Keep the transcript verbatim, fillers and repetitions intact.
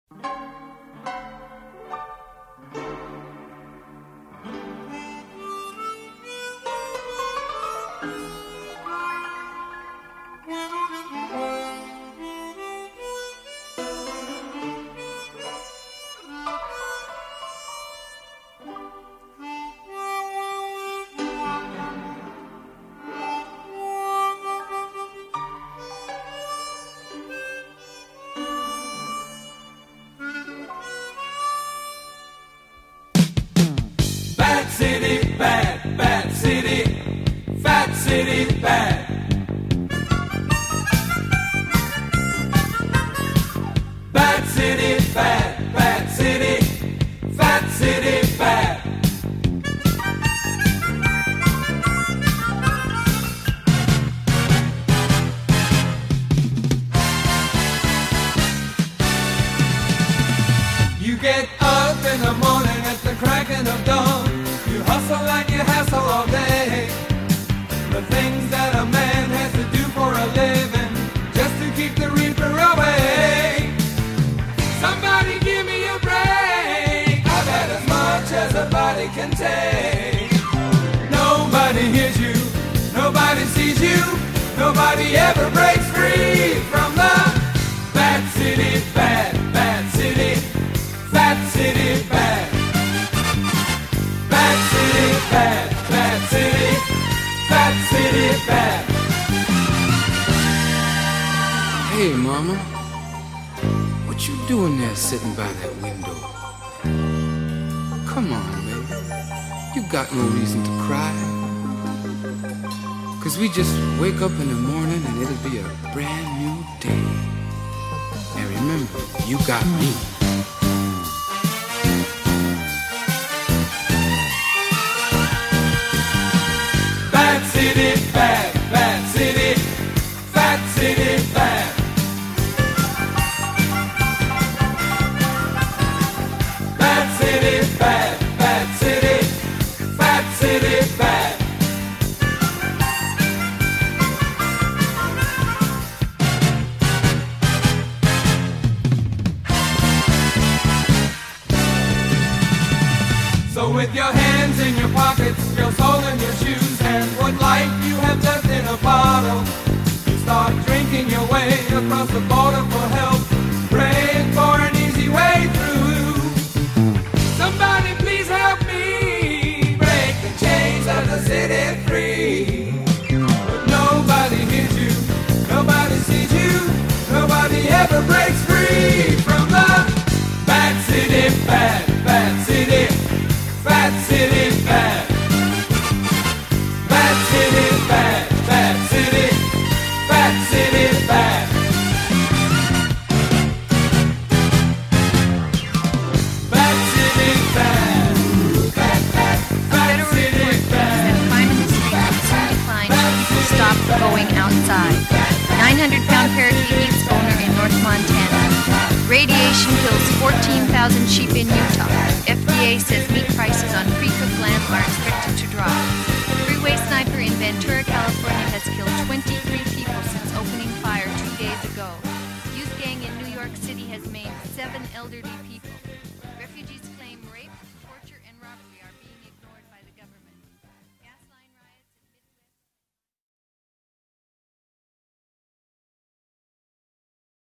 We just wake up in the morning and it'll be a brand new day. And remember, you got me. Bad city, bad, bad city, fat city, bad. Bad city, bad, bad city, fat city, bad. With your hands in your pockets, your soul in your shoes, and what life you have left in a bottle, you start drinking your way across the border for help, praying for an easy way through. Somebody please help me break the chains of the city free. But nobody hears you, nobody sees you, nobody ever breaks free from the bad city, bad, bad city. Bad city, bad. Bad city, bad. Bad city. Bad city, bad. Bad city, bad. Bad, bad. Bad city, bad. Crime in the streets soon declined. People stopped going outside. nine hundred pound parakeet eats owner in North Montana. Radiation kills fourteen thousand sheep in Utah. F D A says meat prices on pre-cooked lamb are expected to drop. Freeway sniper in Ventura, California has killed twenty-three people since opening fire two days ago. Youth gang in New York City has maimed seven elderly